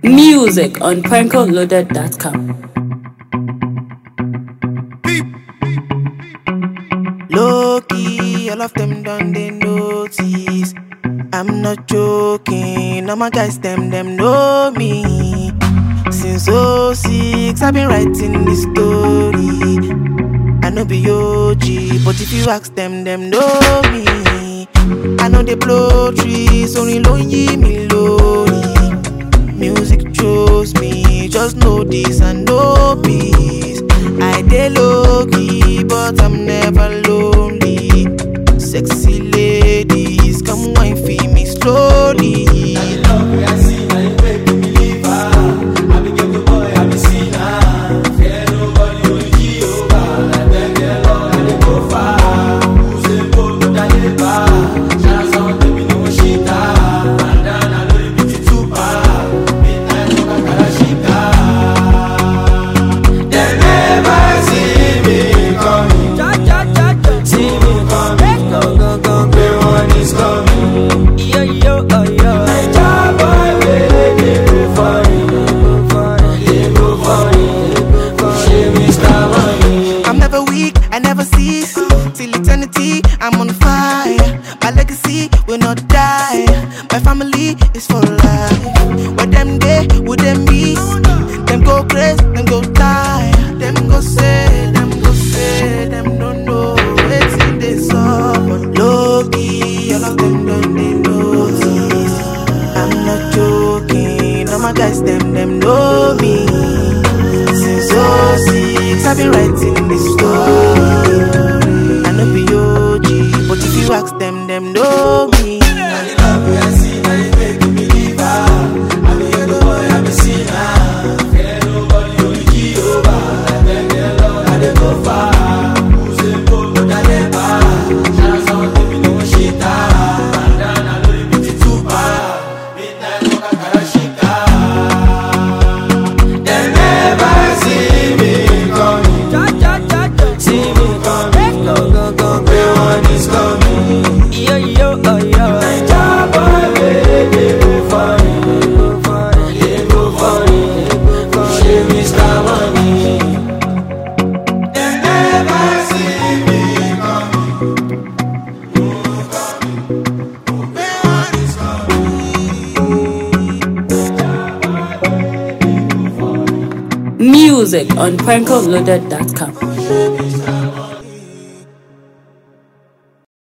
Music on prankoloaded.com. Low-key, all of them done they notice. I'm not joking, all my guys them know me. Since 06, I've been writing this story. I know be OG, but if you ask them know me. I know they blow trees, only lonely me lonely. Music chose me, just know this and know peace. I dey low-key, but I'm never lonely. Sexy ladies, come wine for me slowly. Now the love we I see, now you make me believe I be get the boy, I be seen fear nobody, only Jehovah. Like them get low, and they go far. Who's a boy, but I get bar. Shout out, baby, no shit. Bandana, no repeat it too far. Midnight, no Karashika. They never see me coming. See me coming. Go. The one is coming. Yo, I'm never weak, I never cease. Till eternity, I'm on fire. My legacy will not die. My family is for life. Where them day, would them be? Them go crazy, them go die. Them go say, them don't know. Waiting this up, but low-key, all of them done they notice. I'm not joking, all my guys them know me. Since 06, I've been writing this story. I know be OG, but if you ask them know me. Now the love we I see, now you make me believe I be get the boy, I be seen fear nobody, only Jehovah. Like them get low, and they go far. Who's a boy, but I get bar. Shout out, baby, no shit. Bandana, no repeat it too far. Midnight, no Karashika. They never see me coming. See me coming. Go. The one is coming. Yo. Naija boy, they go funny. They go funny. She Mr. Money. They never see me coming. The one is coming. Music on prankoloaded.com.